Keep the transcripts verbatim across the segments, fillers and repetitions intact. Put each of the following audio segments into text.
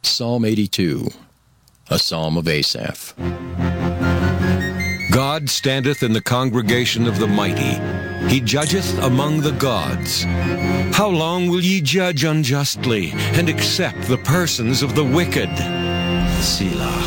Psalm eighty-two, a psalm of Asaph. God standeth in the congregation of the mighty. He judgeth among the gods. How long will ye judge unjustly, and accept the persons of the wicked? Selah.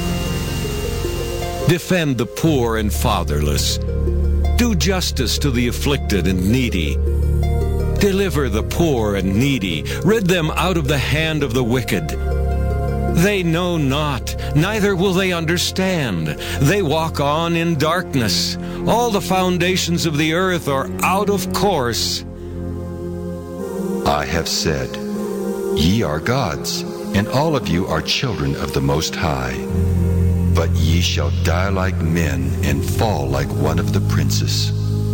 Defend the poor and fatherless. Do justice to the afflicted and needy. Deliver the poor and needy. Rid them out of the hand of the wicked. They know not, neither will they understand. They walk on in darkness. All the foundations of the earth are out of course. I have said, ye are gods, and all of you are children of the Most High. But ye shall die like men, and fall like one of the princes.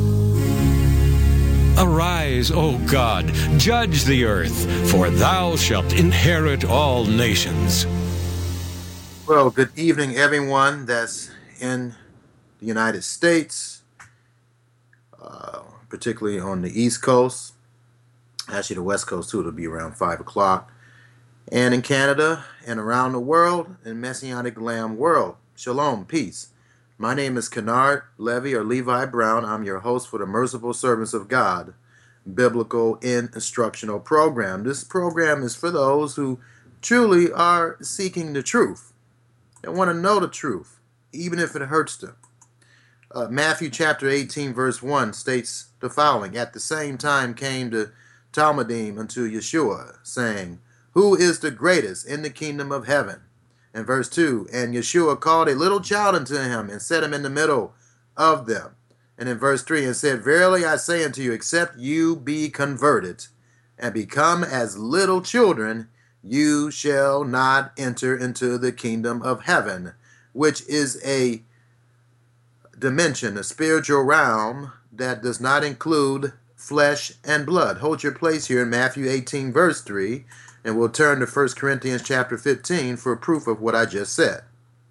Arise, O God, judge the earth, for thou shalt inherit all nations. Well, good evening, everyone that's in the United States, uh, particularly on the East Coast. Actually, the West Coast, too, it'll be around five o'clock. And in Canada and around the world, in Messianic Lamb world. Shalom, peace. My name is Kennard Levy or Levi Brown. I'm your host for the Merciful Servants of God Biblical Instructional Program. This program is for those who truly are seeking the truth. They want to know the truth, even if it hurts them. Uh, Matthew chapter eighteen, verse one states the following. At the same time came the Talmudim unto Yeshua, saying, Who is the greatest in the kingdom of heaven? And verse two, and Yeshua called a little child unto him, and set him in the middle of them. And in verse three, and said, Verily I say unto you, except you be converted, and become as little children, you shall not enter into the kingdom of heaven, which is a dimension, a spiritual realm that does not include flesh and blood. Hold your place here in Matthew eighteen, verse three. And we'll turn to First Corinthians chapter fifteen for proof of what I just said.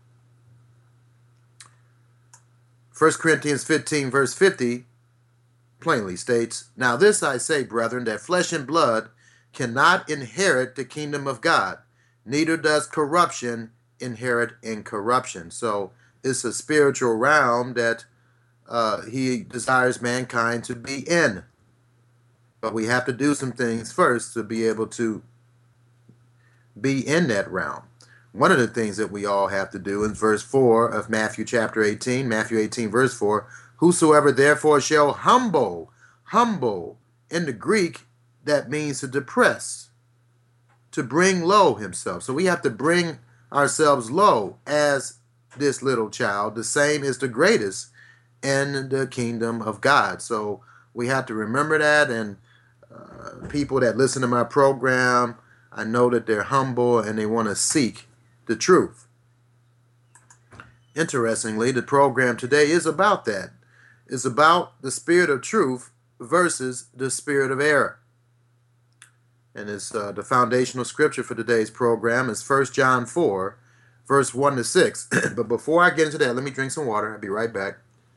First Corinthians fifteen, verse fifty, plainly states, Now this I say, brethren, that flesh and blood cannot inherit the kingdom of God, neither does corruption inherit incorruption. So it's a spiritual realm that uh, he desires mankind to be in. But we have to do some things first to be able to be in that realm. One of the things that we all have to do in verse four of Matthew chapter eighteen, Matthew eighteen verse four, whosoever therefore shall humble, humble in the Greek, that means to depress, to bring low himself. So we have to bring ourselves low as this little child. The same is the greatest in the kingdom of God. So we have to remember that, and uh, people that listen to my program, I know that they're humble and they want to seek the truth. Interestingly, the program today is about that. It's about the spirit of truth versus the spirit of error. And it's uh, the foundational scripture for today's program is First John four, verse one to six. But before I get into that, let me drink some water. I'll be right back.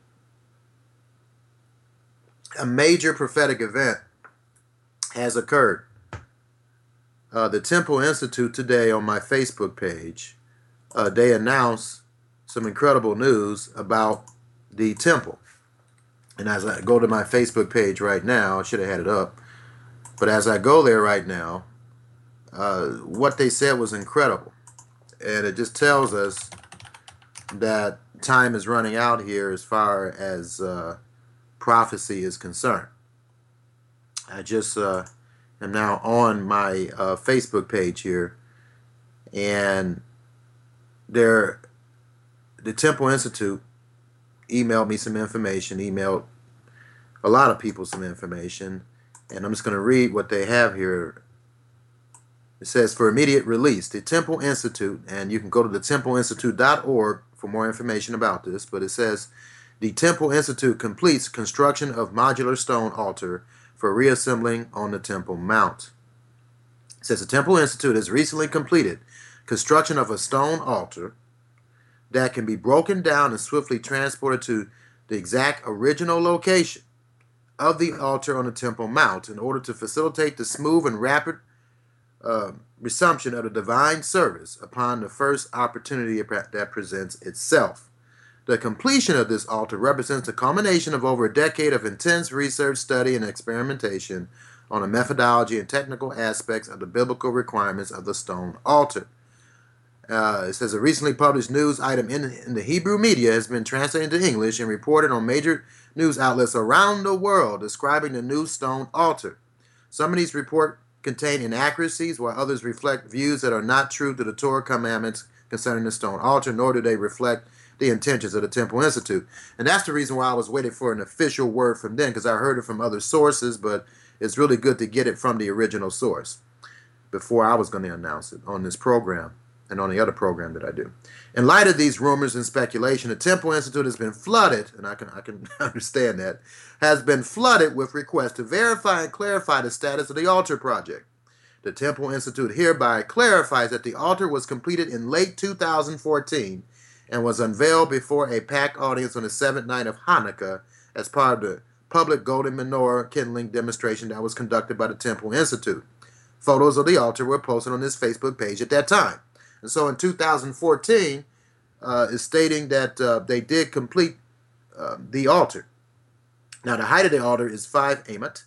A major prophetic event has occurred. Uh, the Temple Institute today on my Facebook page, uh, they announced some incredible news about the temple. And as I go to my Facebook page right now, I should have had it up, but as I go there right now, uh, what they said was incredible. And it just tells us that time is running out here as far as uh, prophecy is concerned. I just... Uh, I'm now on my uh, Facebook page here, and there, the Temple Institute emailed me some information, emailed a lot of people some information, and I'm just going to read what they have here. It says, for immediate release, the Temple Institute, and you can go to the temple institute dot org for more information about this, but it says, the Temple Institute completes construction of modular stone altar for reassembling on the Temple Mount. It says the Temple Institute has recently completed construction of a stone altar that can be broken down and swiftly transported to the exact original location of the altar on the Temple Mount in order to facilitate the smooth and rapid uh, resumption of the divine service upon the first opportunity that presents itself. The completion of this altar represents the culmination of over a decade of intense research, study, and experimentation on the methodology and technical aspects of the biblical requirements of the stone altar. Uh, it says a recently published news item in, in the Hebrew media has been translated into English and reported on major news outlets around the world describing the new stone altar. Some of these reports contain inaccuracies, while others reflect views that are not true to the Torah commandments concerning the stone altar, nor do they reflect the intentions of the Temple Institute. And that's the reason why I was waiting for an official word from them, because I heard it from other sources, but it's really good to get it from the original source before I was going to announce it on this program and on the other program that I do. In light of these rumors and speculation, the Temple Institute has been flooded, and I can I can understand that, has been flooded with requests to verify and clarify the status of the altar project. The Temple Institute hereby clarifies that the altar was completed in late two thousand fourteen and was unveiled before a packed audience on the seventh night of Hanukkah as part of the public golden menorah kindling demonstration that was conducted by the Temple Institute. Photos of the altar were posted on this Facebook page at that time. And so in two thousand fourteen, uh, is stating that uh, they did complete uh, the altar. Now, the height of the altar is five amot,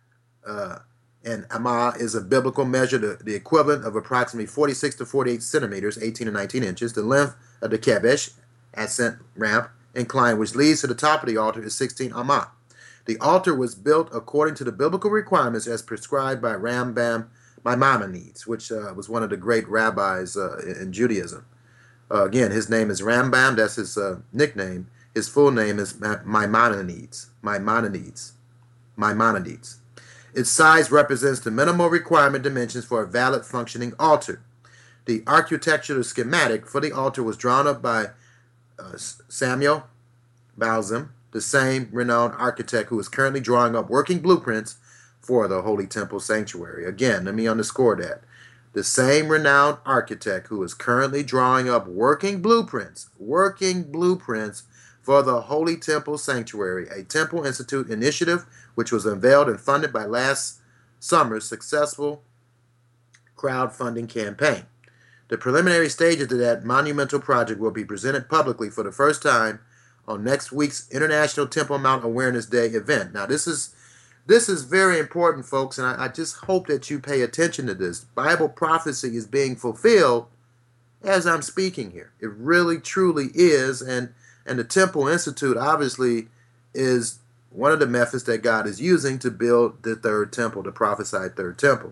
uh, and amah is a biblical measure, the, the equivalent of approximately forty-six to forty-eight centimeters, eighteen to nineteen inches. The length of the kebesh, ascent ramp, incline, which leads to the top of the altar, is sixteen amah. The altar was built according to the biblical requirements as prescribed by Rambam Maimonides, which uh, was one of the great rabbis uh, in Judaism. Uh, again, his name is Rambam. That's his uh, nickname. His full name is Maimonides. Maimonides. Maimonides. Its size represents the minimal requirement dimensions for a valid functioning altar. The architectural schematic for the altar was drawn up by uh, Samuel Balzam, the same renowned architect who is currently drawing up working blueprints for the Holy Temple Sanctuary. Again, let me underscore that. The same renowned architect who is currently drawing up working blueprints, working blueprints for the Holy Temple Sanctuary, a Temple Institute initiative which was unveiled and funded by last summer's successful crowdfunding campaign. The preliminary stages of that monumental project will be presented publicly for the first time on next week's International Temple Mount Awareness Day event. Now, this is This is very important, folks, and I, I just hope that you pay attention to this. Bible prophecy is being fulfilled as I'm speaking here. It really, truly is, and, and the Temple Institute, obviously, is one of the methods that God is using to build the third temple, the prophesied third temple.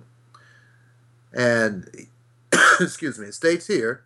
And, excuse me, it states here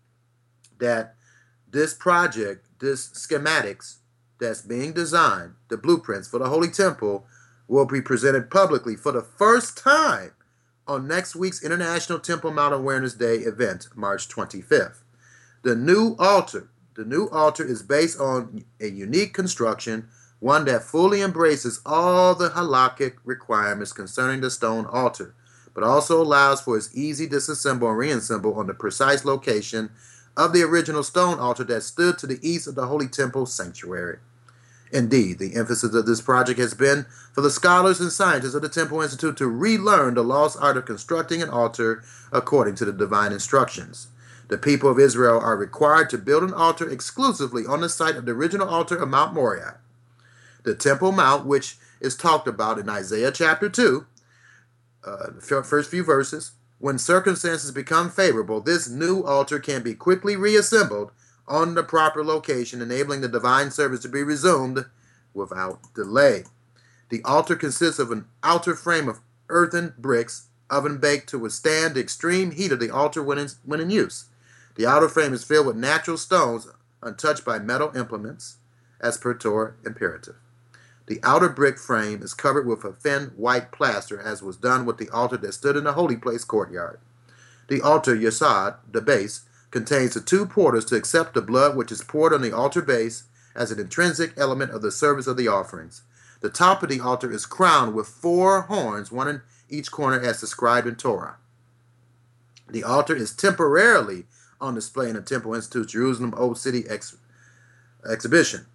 that this project, this schematics that's being designed, the blueprints for the Holy Temple, will be presented publicly for the first time on next week's International Temple Mount Awareness Day event, March twenty-fifth. The new altar, the new altar is based on a unique construction, one that fully embraces all the halakhic requirements concerning the stone altar, but also allows for its easy disassemble and reassemble on the precise location of the original stone altar that stood to the east of the Holy Temple Sanctuary. Indeed, the emphasis of this project has been for the scholars and scientists of the Temple Institute to relearn the lost art of constructing an altar according to the divine instructions. The people of Israel are required to build an altar exclusively on the site of the original altar of Mount Moriah. The Temple Mount, which is talked about in Isaiah chapter two, uh, the first few verses, when circumstances become favorable, this new altar can be quickly reassembled on the proper location, enabling the divine service to be resumed without delay. The altar consists of an outer frame of earthen bricks, oven baked to withstand the extreme heat of the altar when in, when in use. The outer frame is filled with natural stones, untouched by metal implements, as per Torah imperative. The outer brick frame is covered with a thin white plaster, as was done with the altar that stood in the holy place courtyard. The altar, yesod, the base, contains the two portals to accept the blood which is poured on the altar base as an intrinsic element of the service of the offerings. The top of the altar is crowned with four horns, one in each corner as described in Torah. The altar is temporarily on display in the Temple Institute Jerusalem Old City ex- exhibition.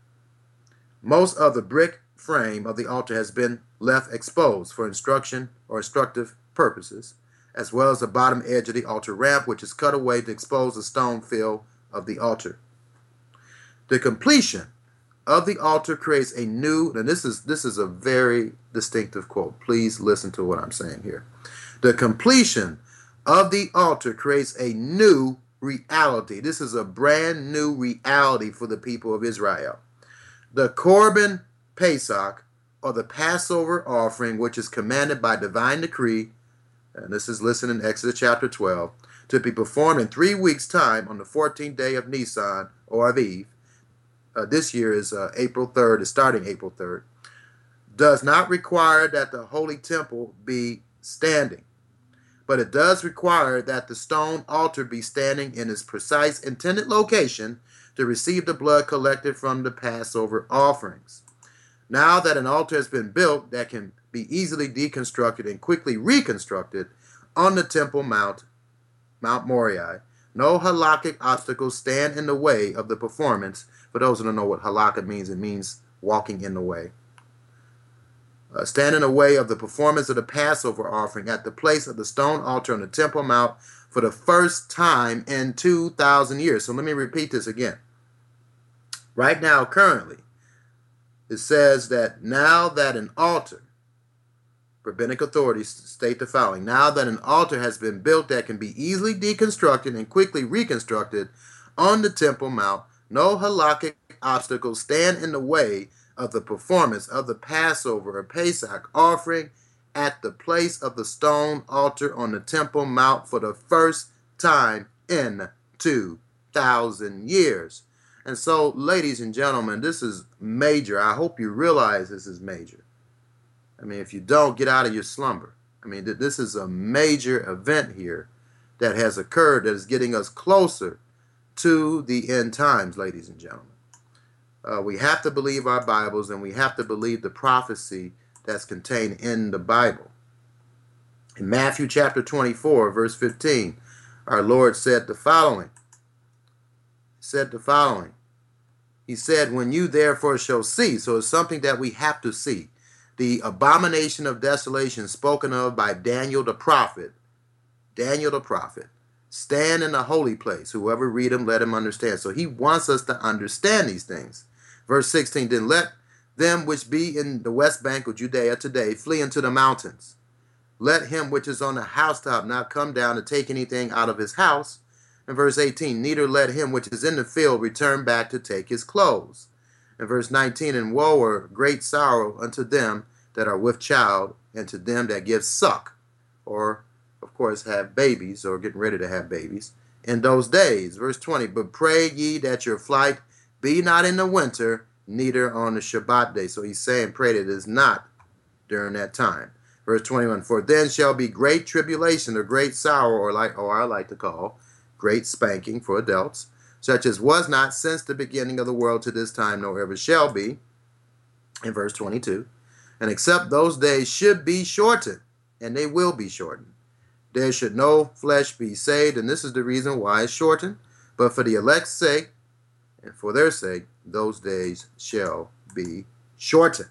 Most of the brick frame of the altar has been left exposed for instruction or instructive purposes, as well as the bottom edge of the altar ramp, which is cut away to expose the stone fill of the altar. The completion of the altar creates a new, and this is this is a very distinctive quote. Please listen to what I'm saying here. The completion of the altar creates a new reality. This is a brand new reality for the people of Israel. The Korban Pesach, or the Passover offering, which is commanded by divine decree, and this is listed in Exodus chapter twelve, to be performed in three weeks' time on the fourteenth day of Nisan, or Aviv. Uh, this year is uh, April third, is starting April third, does not require that the holy temple be standing, but it does require that the stone altar be standing in its precise intended location to receive the blood collected from the Passover offerings. Now that an altar has been built that can be easily deconstructed and quickly reconstructed on the Temple Mount, Mount Moriah, no halakhic obstacles stand in the way of the performance. For those who don't know what halakha means, it means walking in the way. Uh, stand in the way of the performance of the Passover offering at the place of the stone altar on the Temple Mount for the first time in two thousand years. So let me repeat this again. Right now, currently, it says that now that an altar, rabbinic authorities state the following: now that an altar has been built that can be easily deconstructed and quickly reconstructed on the Temple Mount, no halakhic obstacles stand in the way of the performance of the Passover or Pesach offering at the place of the stone altar on the Temple Mount for the first time in two thousand years. And so, ladies and gentlemen, this is major. I hope you realize this is major. I mean, if you don't, get out of your slumber. I mean, this is a major event here that has occurred that is getting us closer to the end times, ladies and gentlemen. Uh, we have to believe our Bibles, and we have to believe the prophecy that's contained in the Bible. In Matthew chapter twenty-four, verse fifteen, our Lord said the following. Said the following. He said, when you therefore shall see, so it's something that we have to see, the abomination of desolation spoken of by Daniel the prophet, Daniel the prophet, stand in the holy place. Whoever read him, let him understand. So he wants us to understand these things. Verse sixteen, then let them which be in the west bank of Judea today flee into the mountains. Let him which is on the housetop not come down to take anything out of his house. In verse eighteen, neither let him which is in the field return back to take his clothes. In verse nineteen, and woe or great sorrow unto them that are with child, and to them that give suck, or of course have babies, or getting ready to have babies, in those days. Verse twenty, but pray ye that your flight be not in the winter, neither on the Shabbat day. So he's saying pray that it is not during that time. Verse twenty-one, for then shall be great tribulation, or great sorrow, or like, or I like to call great spanking for adults, such as was not since the beginning of the world to this time, nor ever shall be. In verse twenty-two, and except those days should be shortened, and they will be shortened, there should no flesh be saved, and this is the reason why it's shortened, but for the elect's sake, and for their sake, those days shall be shortened.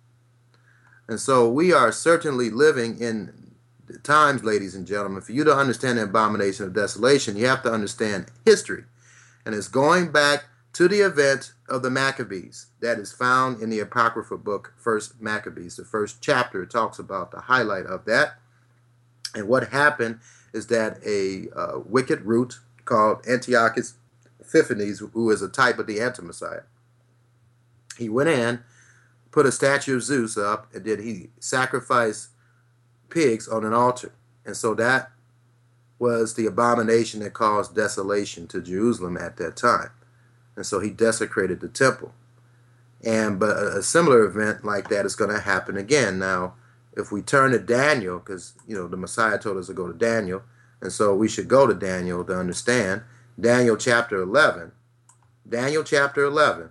And so we are certainly living in the times, ladies and gentlemen. For you to understand the abomination of desolation, you have to understand history. And it's going back to the event of the Maccabees that is found in the Apocrypha book, First Maccabees. The first chapter talks about the highlight of that. And what happened is that a uh, wicked root called Antiochus Epiphanes, who is a type of the Anti-Messiah, he went in, put a statue of Zeus up, and then he sacrificed pigs on an altar. And so that was the abomination that caused desolation to Jerusalem at that time. And so he desecrated the temple. And but a, a similar event like that is going to happen again. Now, if we turn to Daniel, because, you know, the Messiah told us to go to Daniel, and so we should go to Daniel to understand. Daniel chapter eleven. Daniel chapter eleven.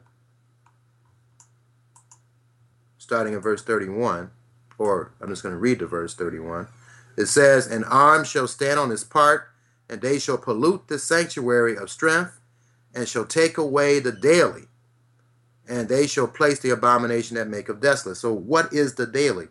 Starting in verse thirty-one, or I'm just going to read the verse thirty-one. It says, an arm shall stand on his part, and they shall pollute the sanctuary of strength, and shall take away the daily, and they shall place the abomination that maketh desolate. So what is the daily?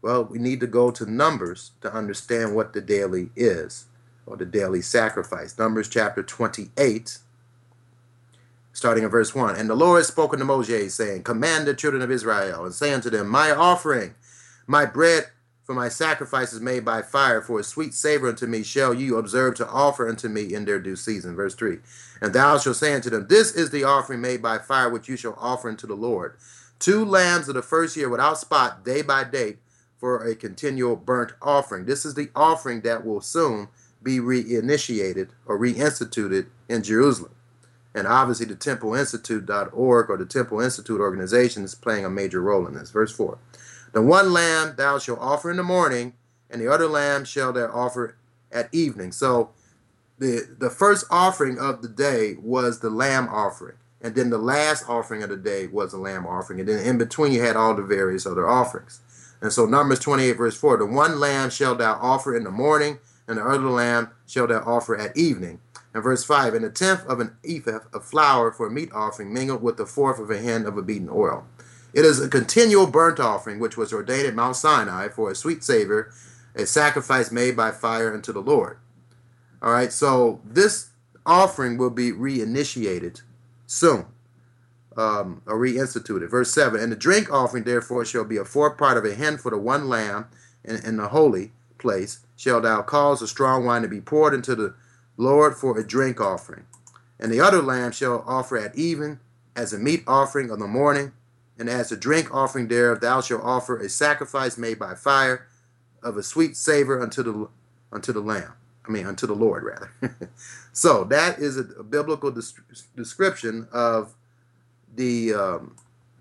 Well, we need to go to Numbers to understand what the daily is, or the daily sacrifice. Numbers chapter twenty-eight, starting in verse one. And the Lord had spoken to Moses, saying, Command the children of Israel, and say unto them, My offering, my bread for my sacrifices made by fire, for a sweet savor unto me, shall you observe to offer unto me in their due season. Verse three. And thou shalt say unto them, This is the offering made by fire, which you shall offer unto the Lord. Two lambs of the first year without spot, day by day, for a continual burnt offering. This is the offering that will soon be reinitiated or reinstituted in Jerusalem. And obviously the temple institute dot org, or the Temple Institute organization, is playing a major role in this. Verse four. The one lamb thou shalt offer in the morning, and the other lamb shall thou offer at evening. So the, the first offering of the day was the lamb offering. And then the last offering of the day was the lamb offering. And then in between you had all the various other offerings. And so Numbers twenty-eight verse four, the one lamb shall thou offer in the morning, and the other lamb shall thou offer at evening. And verse five, and a tenth of an ephah of flour for a meat offering, mingled with the fourth of a hin of a beaten oil. It is a continual burnt offering, which was ordained at Mount Sinai for a sweet savor, a sacrifice made by fire unto the Lord. All right, so this offering will be reinitiated soon, um, or reinstituted. Verse seven, and the drink offering, therefore, shall be a fourth part of a hin for the one lamb, in, in the holy place shall thou cause the strong wine to be poured into the Lord for a drink offering. And the other lamb shall offer at even as a meat offering of the morning, and as a drink offering thereof thou shalt offer a sacrifice made by fire of a sweet savor unto the unto the lamb. I mean, unto the Lord, rather. So that is a, a biblical des- description of the um,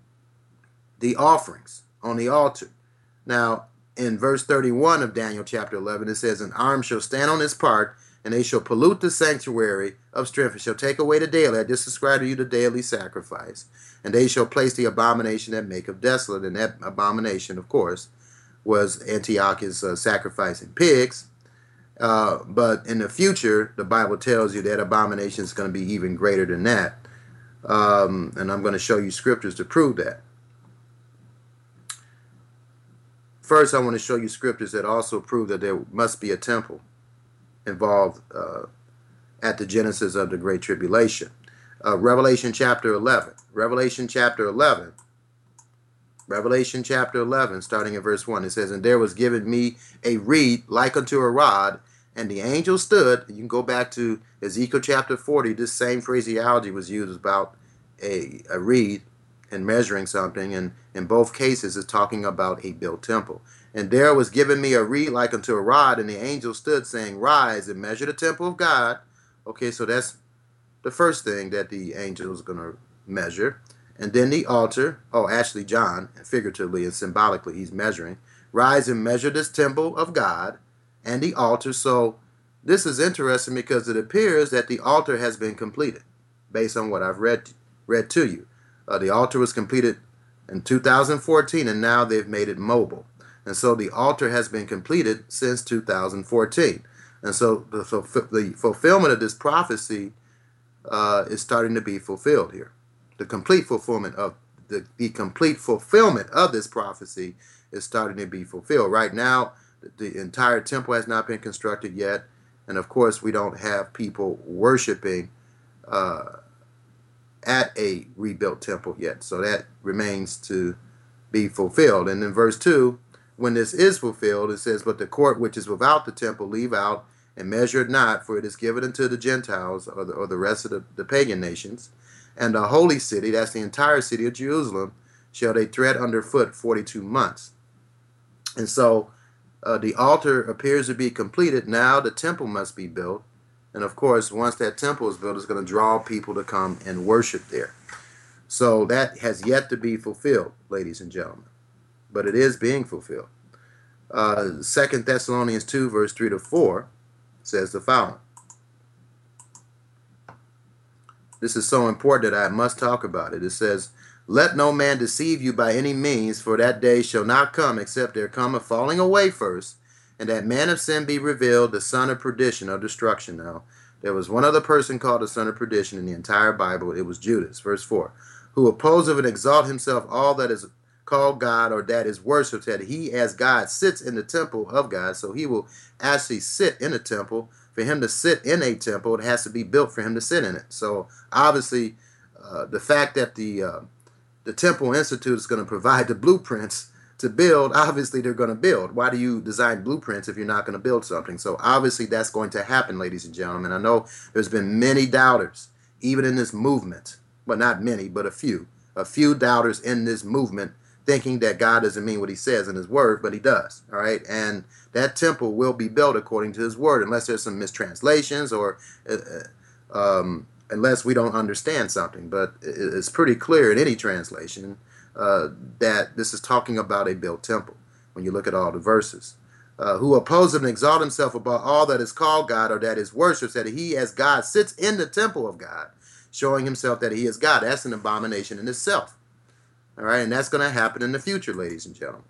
the offerings on the altar. Now, in verse thirty-one of Daniel chapter eleven, it says, An arm shall stand on its part, and they shall pollute the sanctuary of strength, and shall take away the daily. I just described to you the daily sacrifice. And they shall place the abomination that maketh desolate. And that abomination, of course, was Antiochus uh, sacrificing pigs. Uh, but in the future, the Bible tells you that abomination is going to be even greater than that. Um, and I'm going to show you scriptures to prove that. First, I want to show you scriptures that also prove that there must be a temple involved uh, at the genesis of the Great Tribulation. Uh, Revelation chapter eleven. Revelation chapter eleven. Revelation chapter eleven, starting in verse one. It says, And there was given me a reed like unto a rod, and the angel stood. You can go back to Ezekiel chapter forty. This same phraseology was used about a, a reed and measuring something. And in both cases, it's talking about a built temple. And there was given me a reed like unto a rod, and the angel stood, saying, Rise and measure the temple of God. Okay, so that's the first thing that the angel is going to measure. And then the altar. Oh, actually, John, figuratively and symbolically, he's measuring. Rise and measure this temple of God and the altar. So this is interesting because it appears that the altar has been completed based on what I've read read to you. Uh, the altar was completed in two thousand fourteen, and now they've made it mobile. And so the altar has been completed since two thousand fourteen. And so the, the fulfillment of this prophecy uh, is starting to be fulfilled here. The complete fulfillment of the, the complete fulfillment of this prophecy is starting to be fulfilled. Right now, the, the entire temple has not been constructed yet. And of course, we don't have people worshiping uh, at a rebuilt temple yet. So that remains to be fulfilled. And in verse two, when this is fulfilled, it says, But the court which is without the temple leave out, and measure it not, for it is given unto the Gentiles, or the, or the rest of the, the pagan nations. And the holy city, that's the entire city of Jerusalem, shall they tread underfoot forty-two months. And so uh, the altar appears to be completed. Now the temple must be built. And of course, once that temple is built, it's going to draw people to come and worship there. So that has yet to be fulfilled, ladies and gentlemen. But it is being fulfilled. Uh, Second Thessalonians two, verse three to four says the following. This is so important that I must talk about it. It says, Let no man deceive you by any means, for that day shall not come, except there come a falling away first, and that man of sin be revealed, the son of perdition, or destruction. Now, there was one other person called the son of perdition in the entire Bible. It was Judas. Verse four, who opposes and exalt himself all that is called God or that is worshipped, that he as God sits in the temple of God. So he will actually sit in a temple. For him to sit in a temple, it has to be built for him to sit in it. So obviously, uh, the fact that the uh, the Temple Institute is going to provide the blueprints to build, obviously they're going to build. Why do you design blueprints if you're not going to build something? So obviously that's going to happen, ladies and gentlemen. I know there's been many doubters, even in this movement. Well, not many, but a few. A few doubters in this movement thinking that God doesn't mean what he says in his word, but he does. All right. And that temple will be built according to his word, unless there's some mistranslations or uh, um, unless we don't understand something. But it's pretty clear in any translation uh, that this is talking about a built temple when you look at all the verses. Uh, who opposes and exalt himself above all that is called God or that is worshipped, that he as God sits in the temple of God, showing himself that he is God. That's an abomination in itself. All right, and that's going to happen in the future, ladies and gentlemen.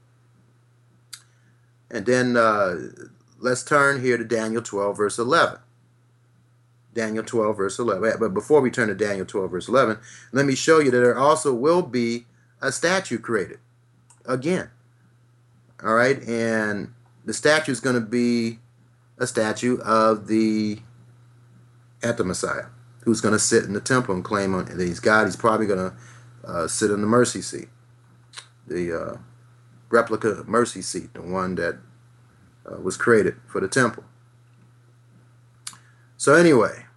And then uh, let's turn here to Daniel twelve, verse eleven. Daniel twelve, verse eleven. But before we turn to Daniel twelve, verse eleven, let me show you that there also will be a statue created again. All right, and the statue is going to be a statue of the Anti-Messiah, who's going to sit in the temple and claim on that he's God. He's probably going to uh, sit in the mercy seat, the uh, replica mercy seat, the one that uh, was created for the temple. So anyway,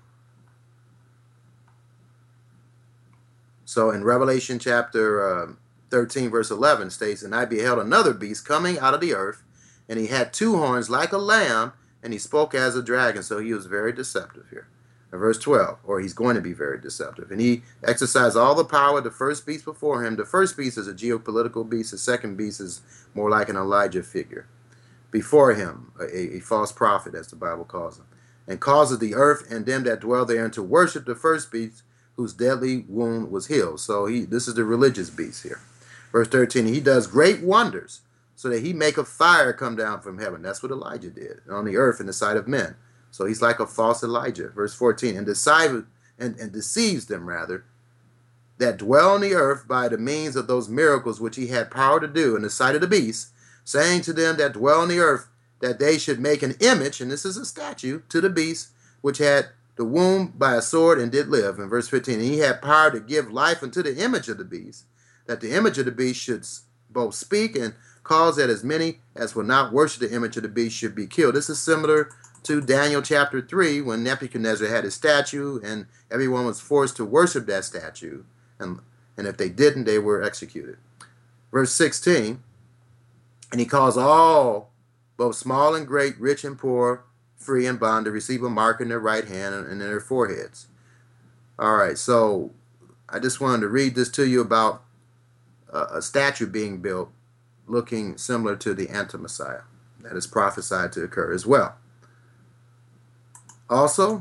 so in Revelation chapter uh, thirteen, verse eleven states, and I beheld another beast coming out of the earth, and he had two horns like a lamb, and he spoke as a dragon. So he was very deceptive here. In verse twelve, or he's going to be very deceptive. And he exercised all the power of the first beast before him. The first beast is a geopolitical beast. The second beast is more like an Elijah figure. Before him, a, a false prophet, as the Bible calls him. And causes the earth and them that dwell therein to worship the first beast, whose deadly wound was healed. So he, this is the religious beast here. Verse thirteen, he does great wonders, so that he make a fire come down from heaven. That's what Elijah did on the earth in the sight of men. So he's like a false Elijah. Verse fourteen, and, deceive, and, and deceives them, rather, that dwell on the earth by the means of those miracles which he had power to do in the sight of the beast, saying to them that dwell on the earth that they should make an image, and this is a statue, to the beast, which had the wound by a sword and did live. In verse fifteen, and he had power to give life unto the image of the beast, that the image of the beast should both speak and cause that as many as will not worship the image of the beast should be killed. This is similar to Daniel chapter three, when Nebuchadnezzar had his statue and everyone was forced to worship that statue. And, and if they didn't, they were executed. Verse sixteen, and he caused all, both small and great, rich and poor, free and bond, to receive a mark in their right hand and in their foreheads. All right, so I just wanted to read this to you about a, a statue being built looking similar to the Anti-Messiah that is prophesied to occur as well. Also,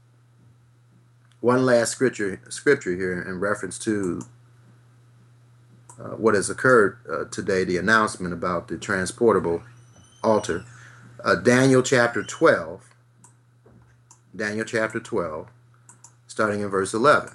one last scripture scripture here in reference to uh, what has occurred uh, today, the announcement about the transportable altar. Uh, Daniel chapter twelve, Daniel chapter twelve, starting in verse eleven.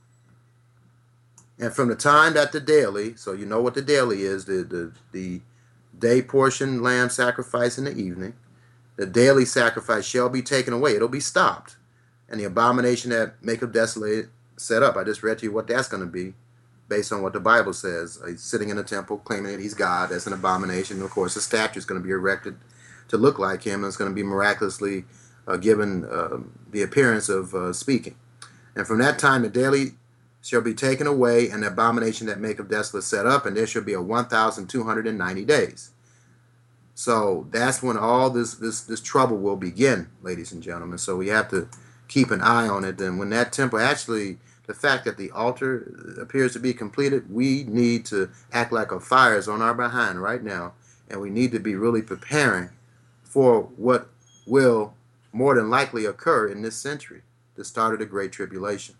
And from the time that the daily, so you know what the daily is, the, the, the day portion lamb sacrifice in the evening, the daily sacrifice shall be taken away. It'll be stopped. And the abomination that maketh desolate set up. I just read to you what that's going to be based on what the Bible says. He's sitting in the temple claiming that he's God. That's an abomination. And of course, a statue is going to be erected to look like him. And it's going to be miraculously uh, given uh, the appearance of uh, speaking. And from that time, the daily shall be taken away, and the abomination that maketh desolate set up, and there shall be a one thousand two hundred ninety days. So that's when all this, this, this trouble will begin, ladies and gentlemen. So we have to keep an eye on it. And when that temple, actually, the fact that the altar appears to be completed, we need to act like a fire is on our behind right now. And we need to be really preparing for what will more than likely occur in this century, the start of the Great Tribulation.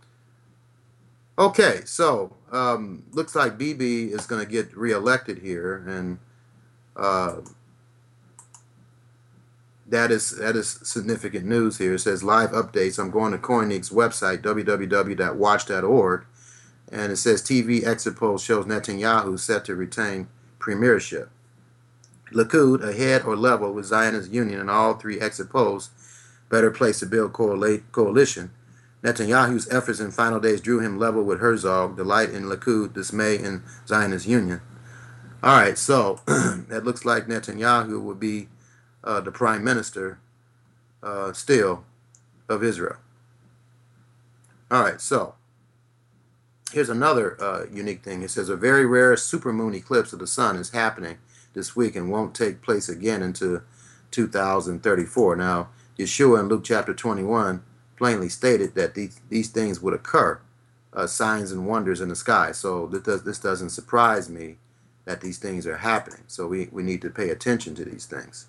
Okay, so um, looks like B B is going to get reelected here, and uh, that is that is significant news here. It says live updates. I'm going to Koenig's website, w w w dot watch dot org, And it says T V exit poll shows Netanyahu set to retain premiership. Likud ahead or level with Zionist Union in all three exit polls. Better place to build coalition. Netanyahu's efforts in final days drew him level with Herzog. Delight in Likud, dismay in Zionist Union. All right, so that looks like Netanyahu will be uh, the prime minister uh, still of Israel. All right, so here's another uh, unique thing. It says a very rare supermoon eclipse of the sun is happening this week and won't take place again until two thousand thirty-four. Now, Yeshua in Luke chapter twenty-one plainly stated that these, these things would occur, uh, signs and wonders in the sky. So this, does, this doesn't surprise me that these things are happening. So we, we need to pay attention to these things.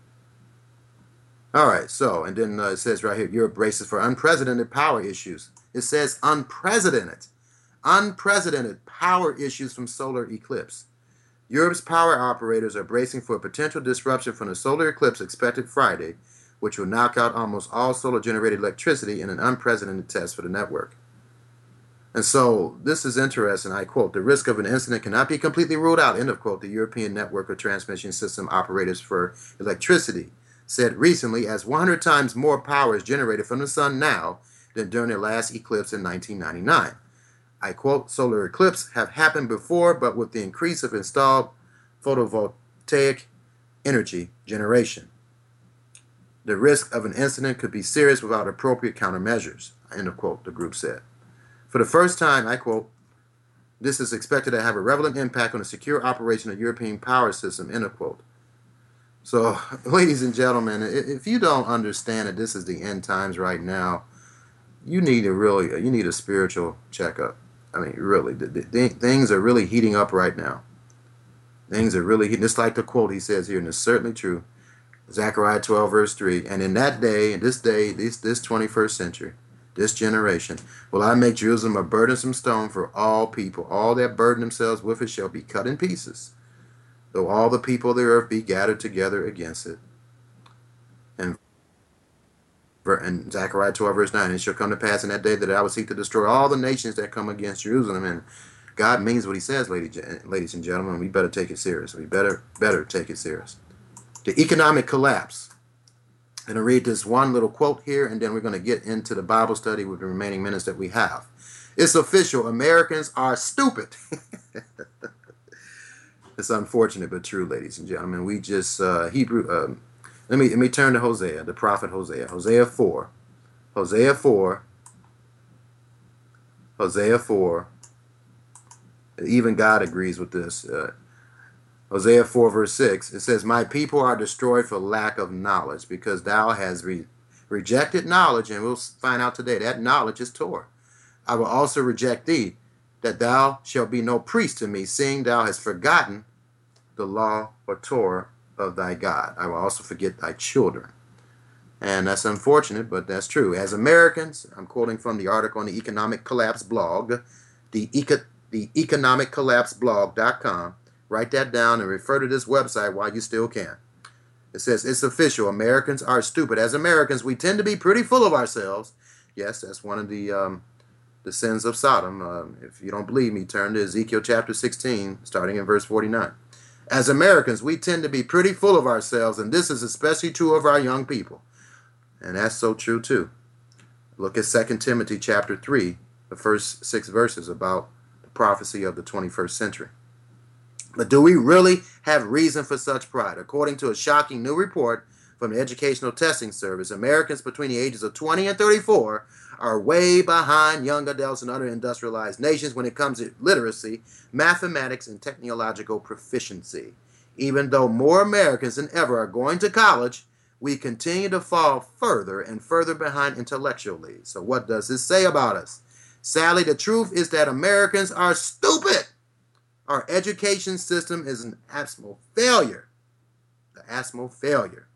All right, so, and then uh, it says right here, Europe braces for unprecedented power issues. It says unprecedented. Unprecedented power issues from solar eclipse. Europe's power operators are bracing for a potential disruption from the solar eclipse expected Friday, which will knock out almost all solar-generated electricity in an unprecedented test for the network. And so this is interesting. I quote, the risk of an incident cannot be completely ruled out, end of quote, the European Network of Transmission System Operators for Electricity said recently, as one hundred times more power is generated from the sun now than during the last eclipse in nineteen ninety-nine. I quote, solar eclipses have happened before, but with the increase of installed photovoltaic energy generation, the risk of an incident could be serious without appropriate countermeasures, end of quote, the group said. For the first time, I quote, this is expected to have a relevant impact on the secure operation of the European power system, end of quote. So, ladies and gentlemen, if you don't understand that this is the end times right now, you need a really, you need a spiritual checkup. I mean, really, the, the, things are really heating up right now. Things are really heating. Just like the quote he says here, and it's certainly true. Zechariah twelve, verse three, and in that day, in this day, this, this twenty-first century, this generation, will I make Jerusalem a burdensome stone for all people. All that burden themselves with it shall be cut in pieces, though all the people of the earth be gathered together against it. And, and Zechariah twelve, verse nine, it shall come to pass in that day that I will seek to destroy all the nations that come against Jerusalem. And God means what he says, ladies, ladies and gentlemen. We better take it serious. We better, better take it serious. The economic collapse. I'm going to read this one little quote here, and then we're going to get into the Bible study with the remaining minutes that we have. It's official. Americans are stupid. It's unfortunate but true, ladies and gentlemen. We just, uh, Hebrew, um, let me let me turn to Hosea, the prophet Hosea. Hosea four. Hosea four. Hosea four. Even God agrees with this. Uh, Hosea four, verse six, it says, my people are destroyed for lack of knowledge, because thou hast re- rejected knowledge, and we'll find out today that knowledge is Torah. I will also reject thee, that thou shalt be no priest to me, seeing thou hast forgotten the law or Torah of thy God. I will also forget thy children. And that's unfortunate, but that's true. As Americans, I'm quoting from the article on the Economic Collapse blog, the, eco- the economic collapse blog dot com. Write that down and refer to this website while you still can. It says, it's official. Americans are stupid. As Americans, we tend to be pretty full of ourselves. Yes, that's one of the um, the sins of Sodom. Um, if you don't believe me, turn to Ezekiel chapter sixteen, starting in verse forty-nine. As Americans, we tend to be pretty full of ourselves, and this is especially true of our young people. And that's so true, too. Look at Second Timothy chapter three, the first six verses about the prophecy of the twenty-first century. But do we really have reason for such pride? According to a shocking new report from the Educational Testing Service, Americans between the ages of twenty and thirty-four are way behind young adults in other industrialized nations when it comes to literacy, mathematics, and technological proficiency. Even though more Americans than ever are going to college, we continue to fall further and further behind intellectually. So what does this say about us? Sadly, the truth is that Americans are stupid. Our education system is an abysmal failure. The abysmal failure.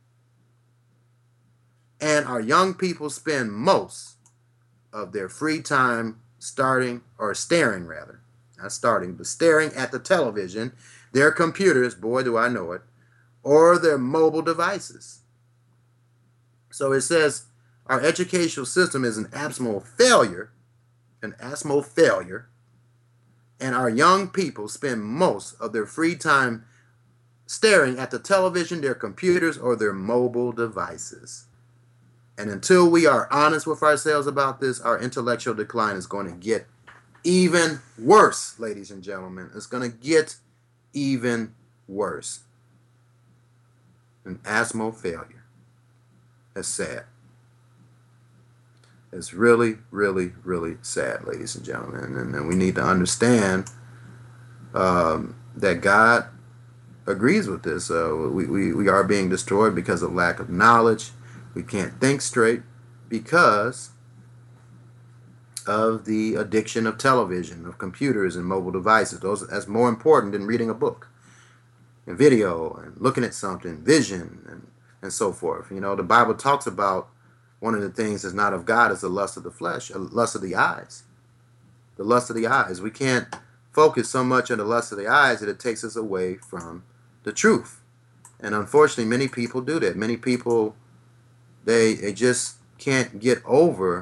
And our young people spend most of their free time starting, or staring rather, not starting, but staring at the television, their computers, boy do I know it, or their mobile devices. So it says our educational system is an abysmal failure, an abysmal failure, And our young people spend most of their free time staring at the television, their computers, or their mobile devices. And until we are honest with ourselves about this, our intellectual decline is going to get even worse, ladies and gentlemen. It's going to get even worse. An asthma failure. That's sad. It's really, really, really sad, ladies and gentlemen. And, and we need to understand um, that God agrees with this. Uh, we, we, we are being destroyed because of lack of knowledge. We can't think straight because of the addiction of television, of computers and mobile devices. Those that's more important than reading a book and video and looking at something, vision and, and so forth. You know, the Bible talks about one of the things that's not of God is the lust of the flesh, the lust of the eyes. The lust of the eyes. We can't focus so much on the lust of the eyes that it takes us away from the truth. And unfortunately, many people do that. Many people, they, they just can't get over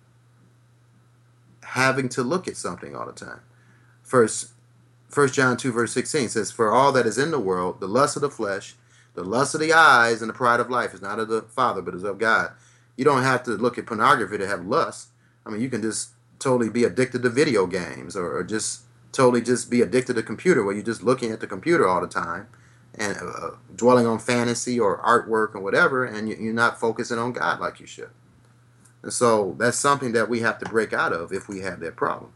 having to look at something all the time. First, First John two verse sixteen says, "For all that is in the world, the lust of the flesh, the lust of the eyes, and the pride of life is not of the Father, but is of God." You don't have to look at pornography to have lust. I mean, you can just totally be addicted to video games, or, or just totally just be addicted to computer, where you're just looking at the computer all the time and uh, dwelling on fantasy or artwork or whatever, and you, you're not focusing on God like you should. And so that's something that we have to break out of if we have that problem.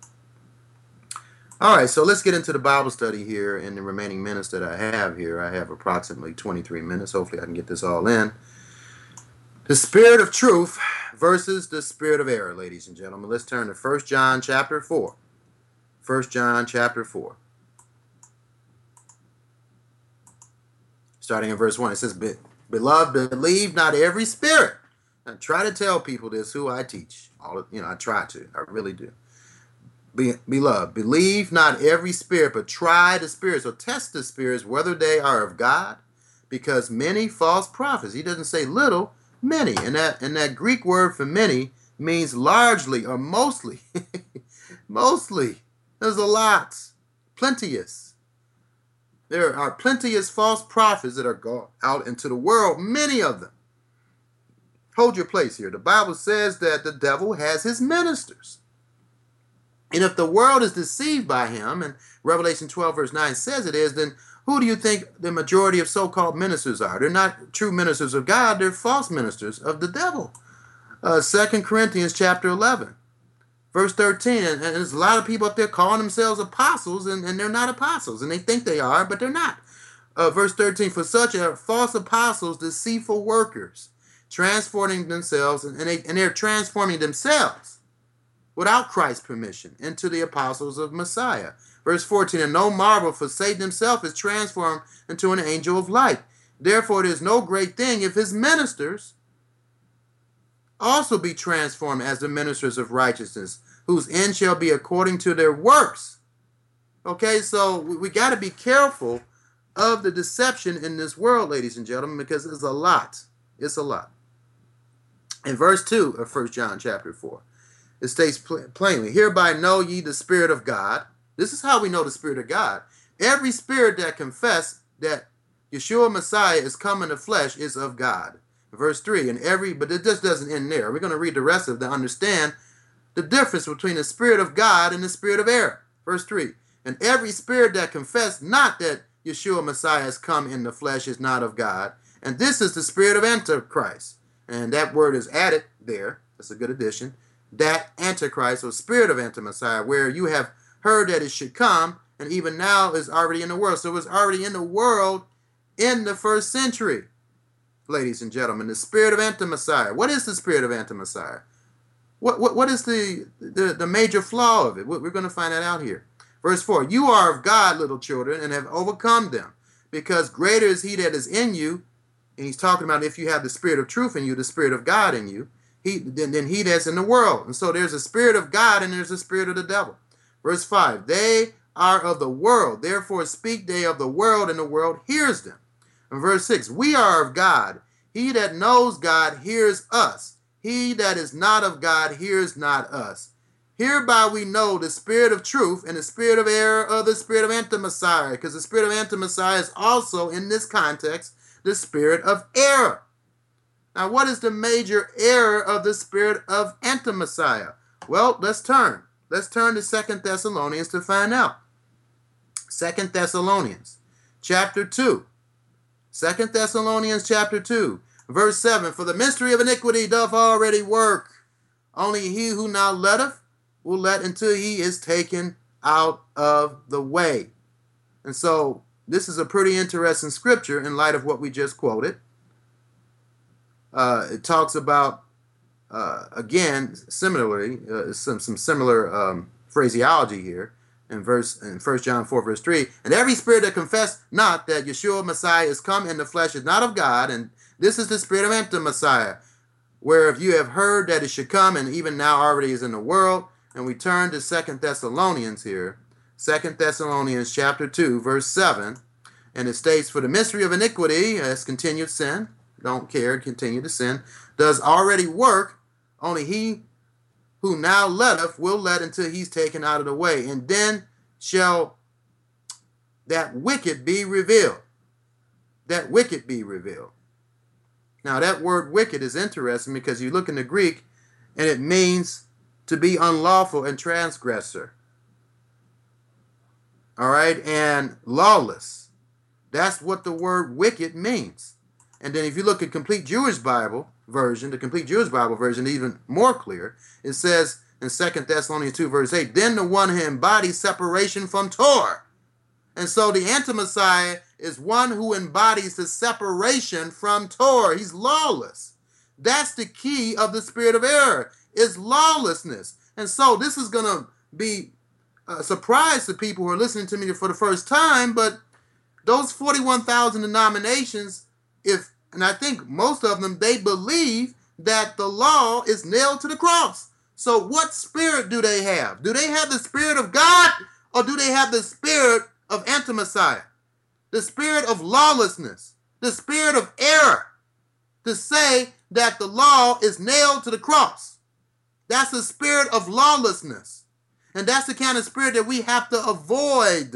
All right, so let's get into the Bible study here in the remaining minutes that I have here. I have approximately twenty-three minutes. Hopefully I can get this all in. The spirit of truth versus the spirit of error, ladies and gentlemen. Let's turn to First John chapter four. First John chapter four. Starting in verse one, it says, "Beloved, believe not every spirit." I try to tell people this who I teach. All you know, I try to. I really do. Be, beloved, believe not every spirit, but try the spirits, or test the spirits, whether they are of God, because many false prophets. He doesn't say little, many. And that and that Greek word for many means largely or mostly. Mostly. There's a lot. Plenteous. There are plenteous false prophets that are gone out into the world, many of them. Hold your place here. The Bible says that the devil has his ministers. And if the world is deceived by him, and Revelation twelve verse nine says it is, then who do you think the majority of so-called ministers are? They're not true ministers of God. They're false ministers of the devil. Uh, Second Corinthians chapter eleven, verse thirteen. And, and there's a lot of people up there calling themselves apostles, and, and they're not apostles. And they think they are, but they're not. Uh, verse thirteen, "For such are false apostles, deceitful workers, transforming themselves," and, and, they, and they're transforming themselves without Christ's permission into the apostles of Messiah. Verse fourteen, "And no marvel, for Satan himself is transformed into an angel of light. Therefore it is no great thing if his ministers also be transformed as the ministers of righteousness, whose end shall be according to their works." Okay, so we, we got to be careful of the deception in this world, ladies and gentlemen, because it's a lot. It's a lot. In verse two of First John chapter four, it states pl- plainly, "Hereby know ye the Spirit of God." This is how we know the Spirit of God. "Every spirit that confess that Yeshua Messiah is come in the flesh is of God." Verse three, and every, but it just doesn't end there. We're going to read the rest of it to understand the difference between the Spirit of God and the spirit of error. Verse three, "And every spirit that confess not that Yeshua Messiah has come in the flesh is not of God. And this is the spirit of Antichrist." And that word is added there. That's a good addition. That Antichrist, or spirit of Anti-Messiah, where you have heard that it should come, and even now is already in the world. So it was already in the world in the first century, ladies and gentlemen. The spirit of Anti-Messiah. What is the spirit of Anti-Messiah? What, what, what is the, the, the major flaw of it? We're going to find that out here. Verse four, "You are of God, little children, and have overcome them, because greater is he that is in you." And he's talking about if you have the spirit of truth in you, the spirit of God in you, he then, then he that's in the world. And so there's a spirit of God and there's a spirit of the devil. Verse five, "They are of the world, therefore speak they of the world, and the world hears them." And verse six, "We are of God. He that knows God hears us. He that is not of God hears not us. Hereby we know the spirit of truth and the spirit of error or the spirit of anti-Messiah, because the spirit of anti-Messiah is also, in this context, the spirit of error. Now, what is the major error of the spirit of anti-Messiah? Well, let's turn. Let's turn to Second Thessalonians to find out. Second Thessalonians chapter two. Second Thessalonians chapter two, verse seven. For the mystery of iniquity doth already work. Only he who now letteth will let until he is taken out of the way. And so this is a pretty interesting scripture in light of what we just quoted. Uh, it talks about, uh, again, similarly, uh, some, some similar um, phraseology here in verse in First John four, verse three. And every spirit that confess not that Yeshua Messiah is come in the flesh is not of God, and this is the spirit of anti-Messiah, whereof you have heard that it should come, and even now already is in the world. And we turn to Second Thessalonians here. Second Thessalonians chapter two, verse seven. And it states, for the mystery of iniquity, as continued sin, don't care, continue to sin, does already work, only he who now letteth will let until he's taken out of the way. And then shall that wicked be revealed. That wicked be revealed. Now that word wicked is interesting because you look in the Greek and it means to be unlawful and transgressor. All right, and lawless. That's what the word wicked means. And then if you look at Complete Jewish Bible version, the Complete Jewish Bible version, even more clear, it says in Second Thessalonians two, verse eight, then the one who embodies separation from Torah. And so the anti-Messiah is one who embodies the separation from Torah. He's lawless. That's the key of the spirit of error, is lawlessness. And so this is going to be a surprise to people who are listening to me for the first time, but those forty-one thousand denominations, if and I think most of them, they believe that the law is nailed to the cross. So what spirit do they have? Do they have the spirit of God, or do they have the spirit of anti-Messiah? The spirit of lawlessness, the spirit of error, to say that the law is nailed to the cross. That's the spirit of lawlessness. And that's the kind of spirit that we have to avoid.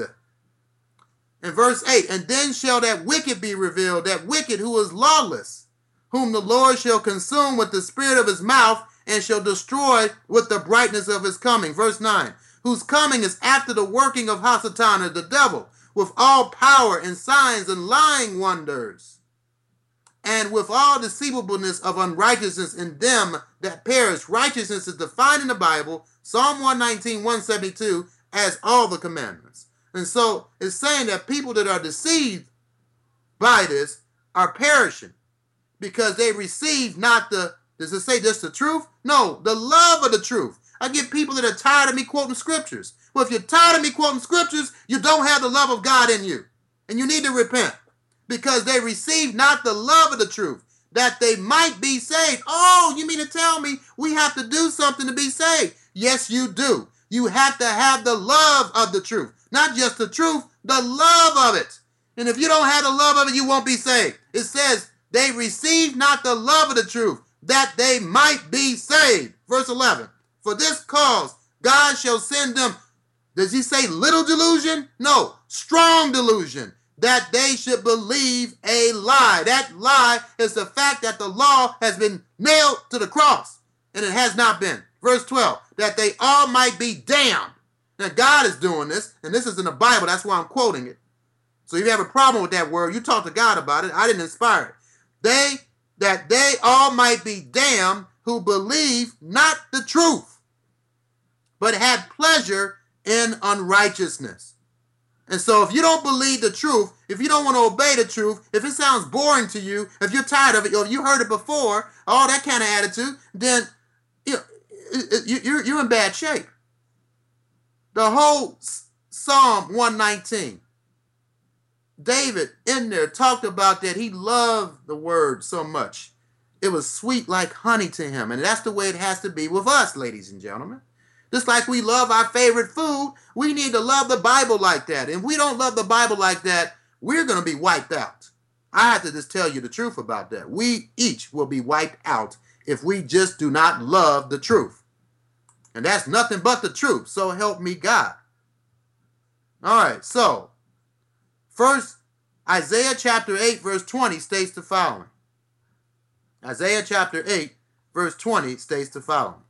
In verse eight, and then shall that wicked be revealed, that wicked who is lawless, whom the Lord shall consume with the spirit of his mouth, and shall destroy with the brightness of his coming. Verse nine, whose coming is after the working of Hasatana, the devil, with all power and signs and lying wonders, and with all deceivableness of unrighteousness in them that perish. Righteousness is defined in the Bible, Psalm one nineteen, one seventy-two, as all the commandments. And so it's saying that people that are deceived by this are perishing because they receive not the, does it say just the truth? No, the love of the truth. I get people that are tired of me quoting scriptures. Well, if you're tired of me quoting scriptures, you don't have the love of God in you. And you need to repent because they receive not the love of the truth, that they might be saved. Oh, you mean to tell me we have to do something to be saved? Yes, you do. You have to have the love of the truth. Not just the truth, the love of it. And if you don't have the love of it, you won't be saved. It says, they receive not the love of the truth, that they might be saved. Verse eleven, for this cause God shall send them, does he say little delusion? No, strong delusion, that they should believe a lie. That lie is the fact that the law has been nailed to the cross, and it has not been. Verse twelve, that they all might be damned. Now, God is doing this, and this is in the Bible. That's why I'm quoting it. So if you have a problem with that word, you talk to God about it. I didn't inspire it. They, that they all might be damned who believe not the truth, but had pleasure in unrighteousness. And so if you don't believe the truth, if you don't want to obey the truth, if it sounds boring to you, if you're tired of it, or you heard it before, all that kind of attitude, then you know, you're, you're in bad shape. The whole Psalm one nineteen, David in there talked about that he loved the word so much. It was sweet like honey to him. And that's the way it has to be with us, ladies and gentlemen. Just like we love our favorite food, we need to love the Bible like that. If we don't love the Bible like that, we're going to be wiped out. I have to just tell you the truth about that. We each will be wiped out if we just do not love the truth. And that's nothing but the truth. So help me God. All right, so first, Isaiah chapter eight, verse twenty states the following. Isaiah chapter eight, verse twenty states the following.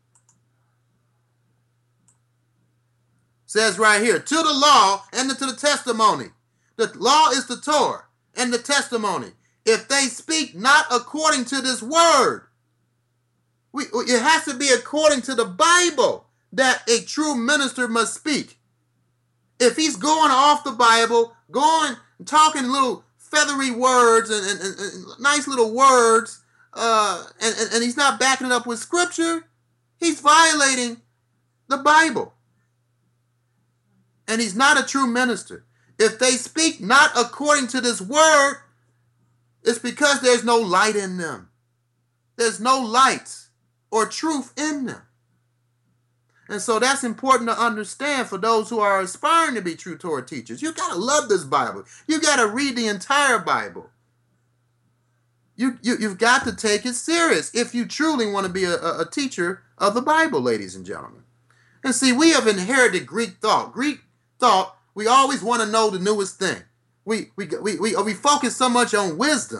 Says right here, to the law and to the testimony. The law is the Torah and the testimony. If they speak not according to this word, we, it has to be according to the Bible that a true minister must speak. If he's going off the Bible, going talking little feathery words and, and, and, and nice little words, uh, and, and, and he's not backing it up with scripture, he's violating the Bible. And he's not a true minister. If they speak not according to this word, it's because there's no light in them. There's no light or truth in them. And so that's important to understand for those who are aspiring to be true Torah teachers. You got to love this Bible. You got to read the entire Bible. You, you, you've got to take it serious if you truly want to be a, a teacher of the Bible, ladies and gentlemen. And see, we have inherited Greek thought. Greek thought, we always want to know the newest thing. We, we, we, we, we focus so much on wisdom.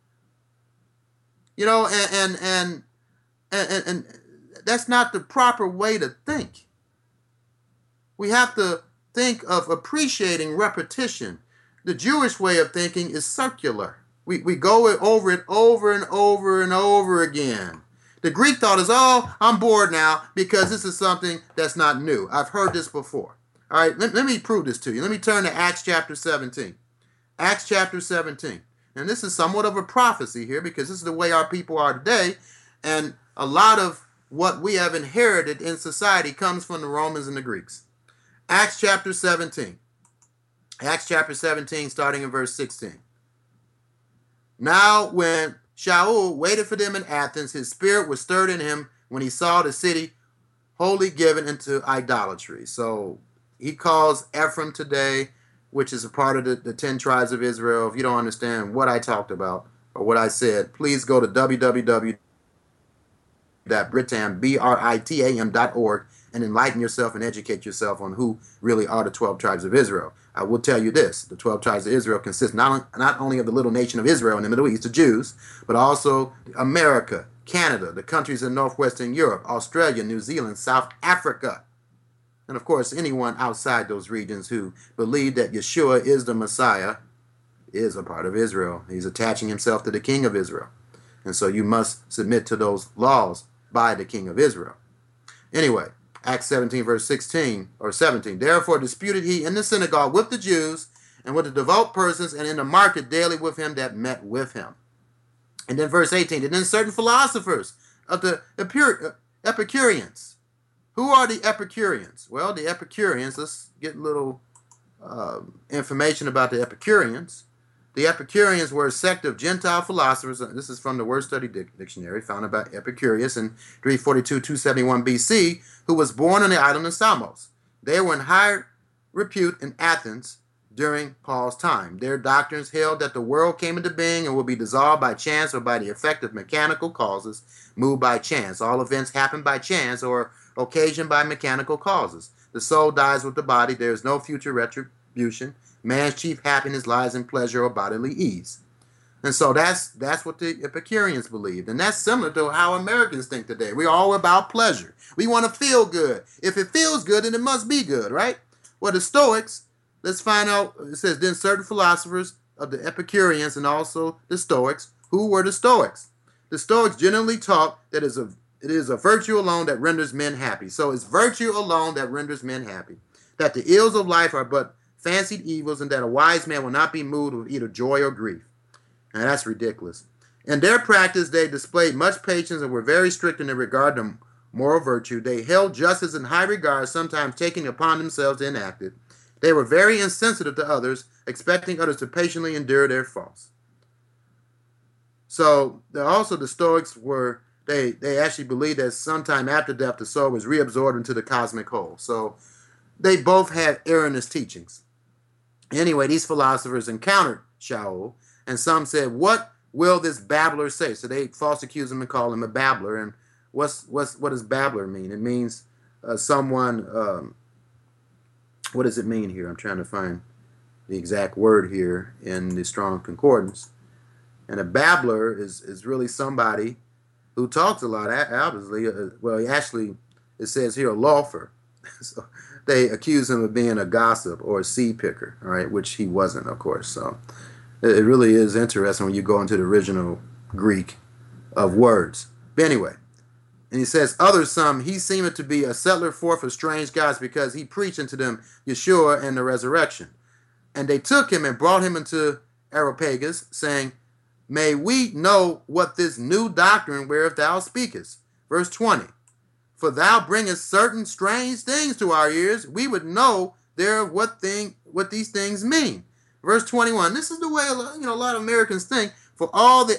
You know, and, and, and, and, and that's not the proper way to think. We have to think of appreciating repetition. The Jewish way of thinking is circular. We, we go over it over and over and over again. The Greek thought is, oh, I'm bored now because this is something that's not new. I've heard this before. All right, let, let me prove this to you. Let me turn to Acts chapter seventeen. Acts chapter seventeen. And this is somewhat of a prophecy here because this is the way our people are today. And a lot of what we have inherited in society comes from the Romans and the Greeks. Acts chapter seventeen. Acts chapter seventeen, starting in verse sixteen. Now when Shaul waited for them in Athens, his spirit was stirred in him when he saw the city wholly given into idolatry. So he calls Ephraim today, which is a part of the, the ten tribes of Israel. If you don't understand what I talked about or what I said, please go to w w w dot britam dot org and enlighten yourself and educate yourself on who really are the twelve tribes of Israel. I will tell you this, the twelve tribes of Israel consist not, not only of the little nation of Israel in the Middle East, the Jews, but also America, Canada, the countries in northwestern Europe, Australia, New Zealand, South Africa, and of course anyone outside those regions who believe that Yeshua is the Messiah is a part of Israel. He's attaching himself to the King of Israel. And so you must submit to those laws by the King of Israel. Anyway, Acts seventeen, verse sixteen or seventeen. Therefore disputed he in the synagogue with the Jews and with the devout persons and in the market daily with him that met with him. And then verse eighteen. And then certain philosophers of the Epicureans. Who are the Epicureans? Well, the Epicureans, let's get a little uh, information about the Epicureans. The Epicureans were a sect of Gentile philosophers. This is from the Word Study Dictionary, founded by Epicurus in three forty-two to two seventy-one B C, who was born on the island of Samos. They were in high repute in Athens during Paul's time. Their doctrines held that the world came into being and will be dissolved by chance or by the effect of mechanical causes moved by chance. All events happen by chance or occasioned by mechanical causes. The soul dies with the body. There is no future retribution. Man's chief happiness lies in pleasure or bodily ease. And so that's that's what the Epicureans believed. And that's similar to how Americans think today. We're all about pleasure. We want to feel good. If it feels good, then it must be good, right? Well, the Stoics, let's find out. It says, then certain philosophers of the Epicureans and also the Stoics. Who were the Stoics? The Stoics generally taught that it is a, it is a virtue alone that renders men happy. So it's virtue alone that renders men happy. That the ills of life are but fancied evils, and that a wise man will not be moved with either joy or grief. And that's ridiculous. In their practice, they displayed much patience and were very strict in regard to moral virtue. They held justice in high regard, sometimes taking upon themselves to enact it. They were very insensitive to others, expecting others to patiently endure their faults. So also the Stoics were, they, they actually believed that sometime after death, the soul was reabsorbed into the cosmic whole. So they both had erroneous teachings. Anyway, these philosophers encountered Shaul, and some said, what will this babbler say? So they false accuse him and call him a babbler. And what's what's what does babbler mean? It means uh, someone, um, what does it mean here? I'm trying to find the exact word here in the Strong Concordance. And a babbler is, is really somebody who talks a lot, obviously. Uh, well, he actually, it says here, a laugher. So they accuse him of being a gossip or a seed picker, all right, which he wasn't, of course. So it really is interesting when you go into the original Greek of words. But anyway, and he says, others some, he seemed to be a settler forth of strange gods because he preached unto them Yeshua and the resurrection. And they took him and brought him into Areopagus, saying, may we know what this new doctrine whereof thou speakest. Verse twenty. For thou bringest certain strange things to our ears, we would know there what thing what these things mean. Verse twenty-one. This is the way you know a lot of Americans think. For all the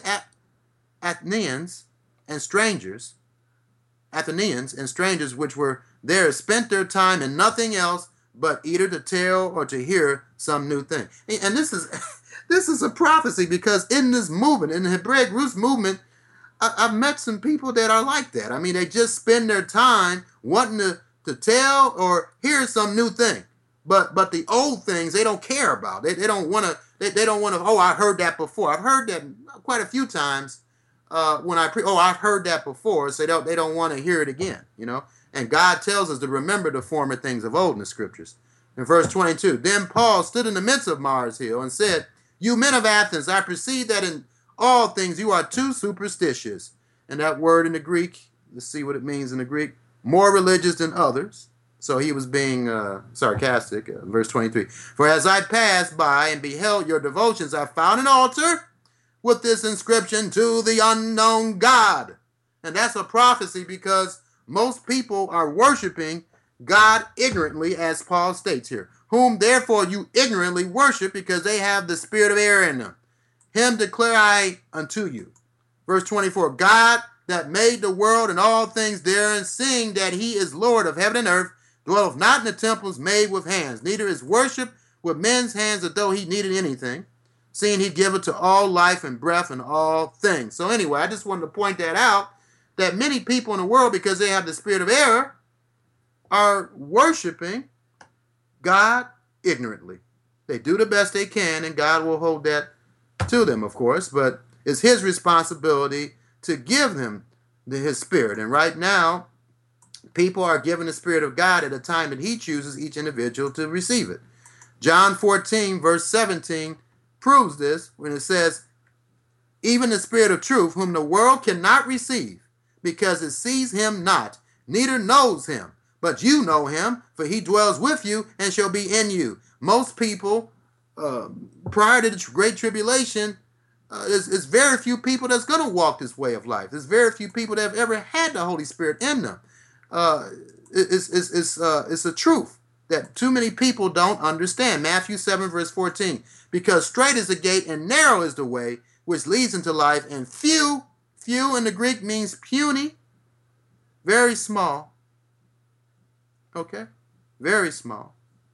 Athenians and strangers, Athenians and strangers which were there spent their time in nothing else but either to tell or to hear some new thing. And this is this is a prophecy, because in this movement, in the Hebraic Roots movement, I've met some people that are like that. I mean, they just spend their time wanting to, to tell or hear some new thing. But but the old things they don't care about. They, they don't want to, they, they don't want to, oh, I heard that before. I've heard that quite a few times uh, when I pre, oh, I've heard that before. So they don't, they don't want to hear it again, you know. And God tells us to remember the former things of old in the scriptures. In verse twenty-two, then Paul stood in the midst of Mars Hill and said, you men of Athens, I perceive that in all things you are too superstitious. And that word in the Greek, let's see what it means in the Greek, more religious than others. So he was being uh, sarcastic. Uh, verse twenty-three, for as I passed by and beheld your devotions, I found an altar with this inscription, to the unknown God. And that's a prophecy, because most people are worshiping God ignorantly, as Paul states here, whom therefore you ignorantly worship, because they have the spirit of error in them. Him declare I unto you. Verse twenty-four, God that made the world and all things therein, seeing that he is Lord of heaven and earth, dwelleth not in the temples made with hands, neither is worship with men's hands as though he needed anything, seeing he giveth to all life and breath and all things. So anyway, I just wanted to point that out, that many people in the world, because they have the spirit of error, are worshiping God ignorantly. They do the best they can, and God will hold that to them, of course, but it's his responsibility to give them the, his spirit. And right now, people are given the spirit of God at a time that he chooses each individual to receive it. John fourteen, verse seventeen, proves this when it says, even the spirit of truth, whom the world cannot receive, because it sees him not, neither knows him. But you know him, for he dwells with you and shall be in you. Most people, uh, prior to the great tribulation, uh, there's, there's very few people that's going to walk this way of life. There's very few people that have ever had the Holy Spirit in them. Uh, it's, it's, it's, uh, it's a truth that too many people don't understand. Matthew seven, verse fourteen. Because straight is the gate and narrow is the way which leads into life, and few, few in the Greek means puny, very small. Okay? Very small.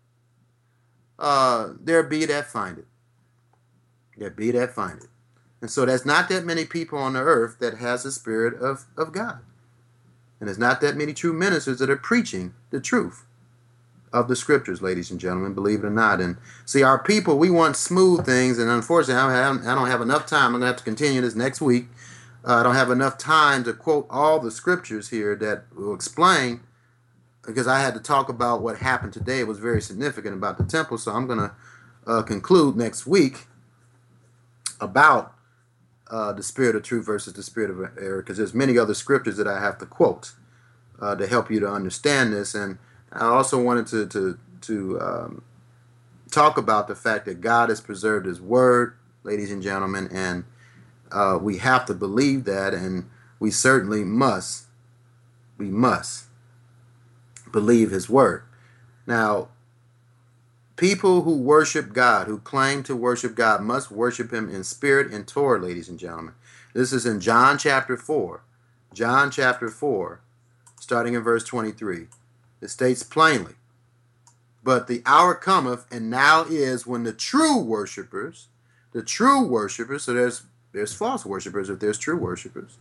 Uh, there be that find it. There be that find it. And so there's not that many people on the earth that has the spirit of, of God. And there's not that many true ministers that are preaching the truth of the scriptures, ladies and gentlemen, believe it or not. And see, our people, we want smooth things, and unfortunately, I don't have, I don't have enough time. I'm going to have to continue this next week. Uh, I don't have enough time to quote all the scriptures here that will explain, because I had to talk about what happened today. It was very significant about the temple, so I'm going to uh, conclude next week about uh, the spirit of truth versus the spirit of error, because there's many other scriptures that I have to quote uh, to help you to understand this. And I also wanted to to, to um, talk about the fact that God has preserved his word, ladies and gentlemen, and uh, we have to believe that, and we certainly must, we must believe his word. Now, people who worship God, who claim to worship God, must worship him in spirit and Torah, ladies and gentlemen. This is in John chapter four. John chapter four, starting in verse twenty-three. It states plainly, but the hour cometh, and now is, when the true worshipers, the true worshipers, so there's there's false worshipers if there's true worshipers,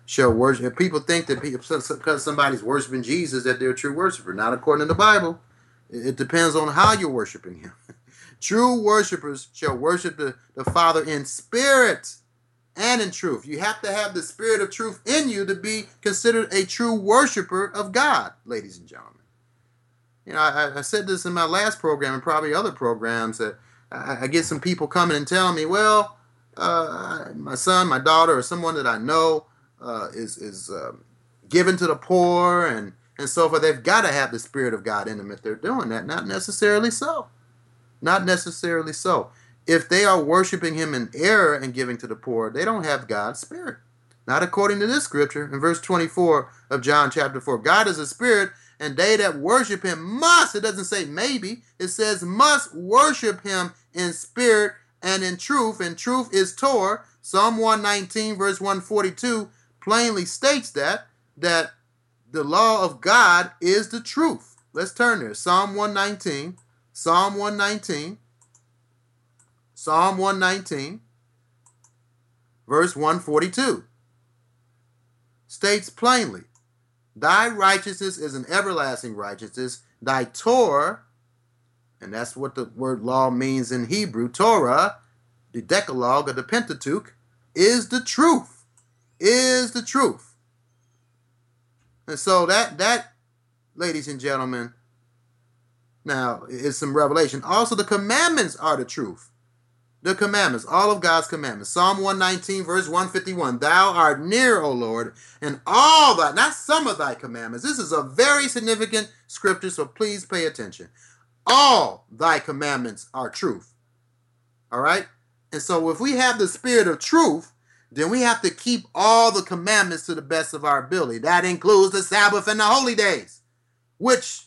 shall worship. If people think that people, because somebody's worshiping Jesus, that they're a true worshiper. Not according to the Bible. It depends on how you're worshiping him. True worshipers shall worship the, the Father in spirit and in truth. You have to have the spirit of truth in you to be considered a true worshiper of God, ladies and gentlemen. You know, I, I said this in my last program and probably other programs, that I, I get some people coming and telling me, well, uh, my son, my daughter, or someone that I know uh, is, is uh, given to the poor and, and so forth. They've got to have the Spirit of God in them if they're doing that. Not necessarily so. Not necessarily so. If they are worshiping him in error and giving to the poor, they don't have God's Spirit. Not according to this scripture. In verse twenty-four of John chapter four, God is a spirit, and they that worship him must, it doesn't say maybe, it says must worship him in spirit and in truth. And truth is Torah. Psalm one nineteen verse one forty-two plainly states that, that the law of God is the truth. Let's turn there. Psalm one nineteen. Psalm one nineteen. Psalm one nineteen. Verse one forty-two. States plainly, thy righteousness is an everlasting righteousness. Thy Torah, and that's what the word law means in Hebrew, Torah, the Decalogue or the Pentateuch, is the truth. Is the truth. And so that, that, ladies and gentlemen, now is some revelation. Also, the commandments are the truth. The commandments, all of God's commandments. Psalm one nineteen, verse one fifty-one. Thou art near, O Lord, and all thy, not some of thy commandments. This is a very significant scripture, so please pay attention. All thy commandments are truth. All right? And so if we have the spirit of truth, then we have to keep all the commandments to the best of our ability. That includes the Sabbath and the holy days, which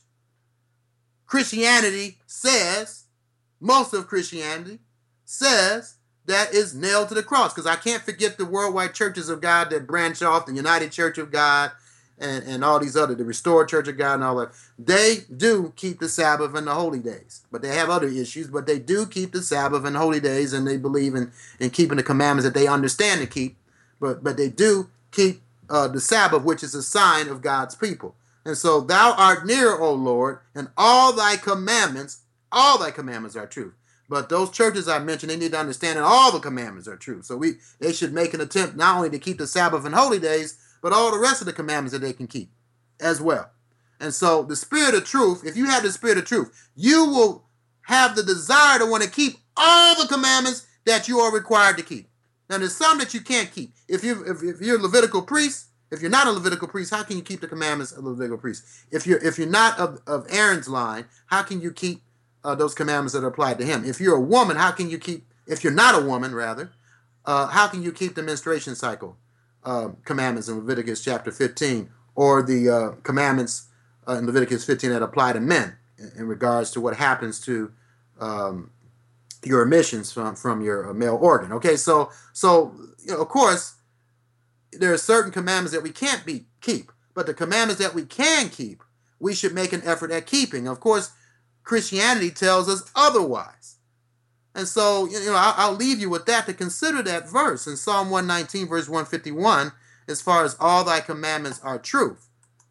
Christianity says, most of Christianity says, that is nailed to the cross. Because I can't forget the worldwide churches of God that branch off, the United Church of God and, and all these other, the Restored Church of God and all that. They do keep the Sabbath and the holy days. But they have other issues, but they do keep the Sabbath and holy days, and they believe in, in keeping the commandments that they understand to keep. But, but they do keep uh, the Sabbath, which is a sign of God's people. And so thou art near, O Lord, and all thy commandments, all thy commandments are true. But those churches I mentioned, they need to understand that all the commandments are true. So we they should make an attempt not only to keep the Sabbath and holy days, but all the rest of the commandments that they can keep as well. And so the spirit of truth, if you have the spirit of truth, you will have the desire to want to keep all the commandments that you are required to keep. Now, there's some that you can't keep. If, you, if, if you're a Levitical priest, if you're not a Levitical priest, how can you keep the commandments of the Levitical priest? If you're, if you're not of, of Aaron's line, how can you keep Uh, those commandments that are applied to him? If you're a woman, how can you keep, if you're not a woman, rather, uh, how can you keep the menstruation cycle uh, commandments in Leviticus chapter fifteen, or the uh, commandments uh, in Leviticus fifteen that apply to men in, in regards to what happens to um, your emissions from, from your male organ? Okay, so, so you know, of course, there are certain commandments that we can't be keep, but the commandments that we can keep, we should make an effort at keeping. Of course, Christianity tells us otherwise. And so, you know, I'll, I'll leave you with that to consider that verse in Psalm one nineteen, verse one fifty-one, as far as all thy commandments are truth.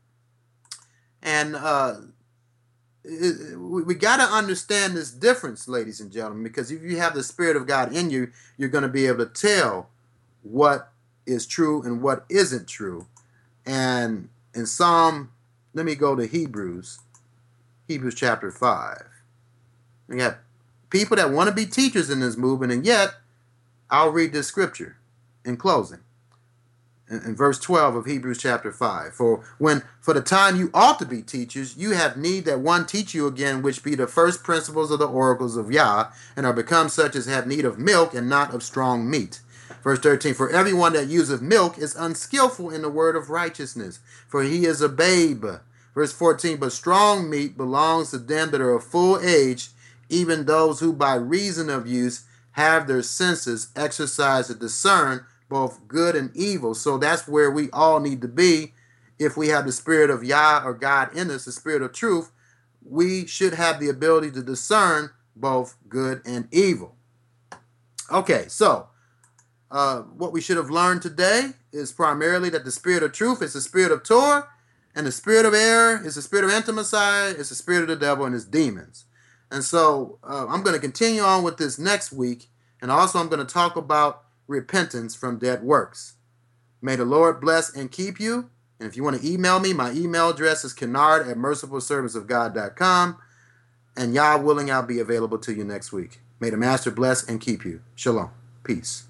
And uh, it, we, we got to understand this difference, ladies and gentlemen, because if you have the Spirit of God in you, you're going to be able to tell what is true and what isn't true. And in Psalm, let me go to Hebrews. Hebrews chapter five. We got people that want to be teachers in this movement, and yet I'll read this scripture in closing. In, in verse twelve of Hebrews chapter five. For when for the time you ought to be teachers, you have need that one teach you again, which be the first principles of the oracles of Yah, and are become such as have need of milk and not of strong meat. Verse thirteen, for everyone that useth milk is unskillful in the word of righteousness, for he is a babe. Verse fourteen, but strong meat belongs to them that are of full age, even those who by reason of use have their senses exercised to discern both good and evil. So that's where we all need to be. If we have the Spirit of Yah or God in us, the Spirit of truth, we should have the ability to discern both good and evil. Okay, so uh, what we should have learned today is primarily that the spirit of truth is the spirit of Torah, and the spirit of error is the spirit of intimacy, it's the spirit of the devil and his demons. And so uh, I'm going to continue on with this next week, and also I'm going to talk about repentance from dead works. May the Lord bless and keep you. And if you want to email me, my email address is kennard at merciful servants of god dot com. And Yah willing, I'll be available to you next week. May the Master bless and keep you. Shalom. Peace.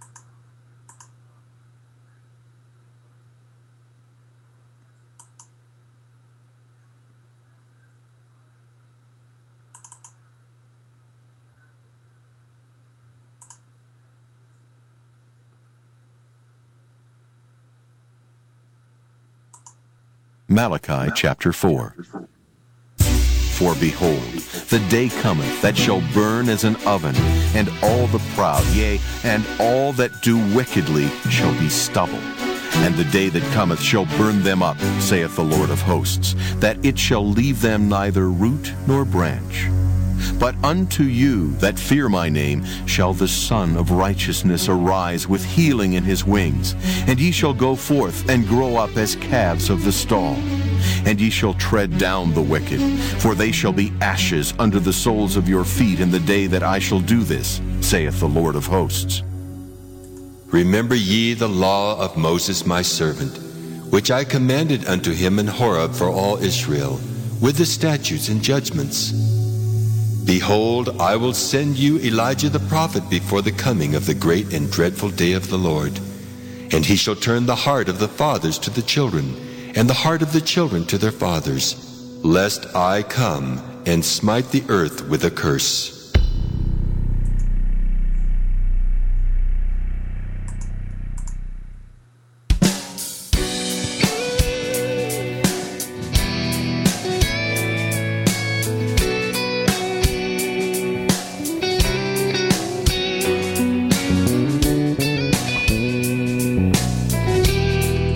Malachi chapter four. For behold, the day cometh that shall burn as an oven, and all the proud, yea, and all that do wickedly shall be stubble. And the day that cometh shall burn them up, saith the Lord of hosts, that it shall leave them neither root nor branch. But unto you that fear my name shall the Son of Righteousness arise with healing in his wings, and ye shall go forth and grow up as calves of the stall. And ye shall tread down the wicked, for they shall be ashes under the soles of your feet in the day that I shall do this, saith the Lord of hosts. Remember ye the law of Moses my servant, which I commanded unto him in Horeb for all Israel, with the statutes and judgments. Behold, I will send you Elijah the prophet before the coming of the great and dreadful day of the Lord. And he shall turn the heart of the fathers to the children, and the heart of the children to their fathers, lest I come and smite the earth with a curse.